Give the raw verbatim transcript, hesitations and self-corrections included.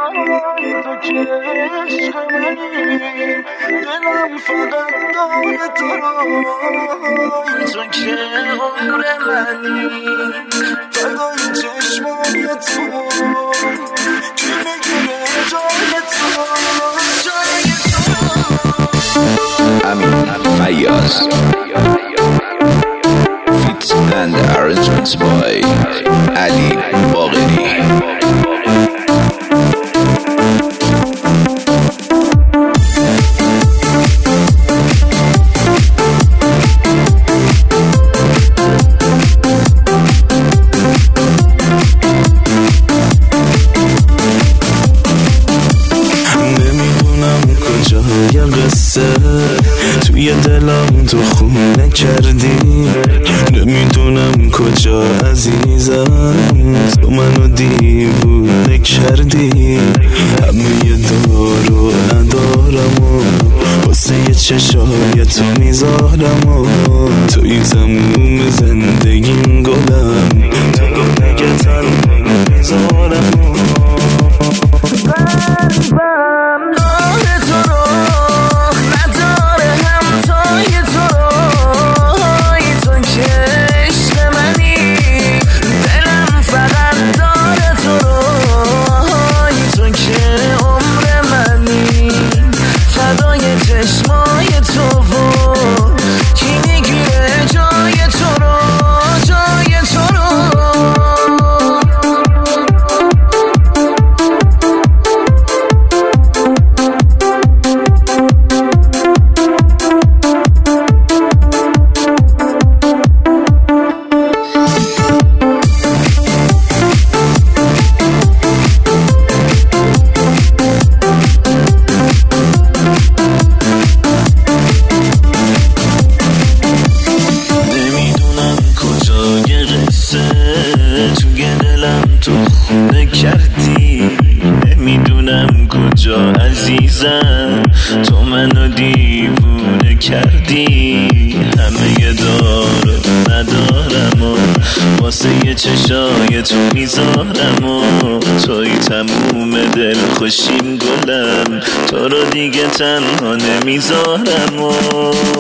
تو که عشق منی، دلم فقط داره تو رو، تو که عمر منی، فدای چشمای تو، کی میگیره جای تو، جای تو. امین فیاض Fit and arrangements by Ali Bagheri. توی دلم تو خونه کردی، نمیدونم کجا عزیزم، تو منو دیوونه کردی، همه دارو ندارم و واسه یه چشای تو میذارم و توی تموم زندگیم گلم، تو نگه تنها میذارم و تو خونه کردی، نمیدونم کجا عزیزم، تو منو دیوونه کردی، همه دارو ندارم و واسه یه چشای تو میذارم و توی تموم دل خوشیم گلم، تو رو دیگه تنها نمیذارم و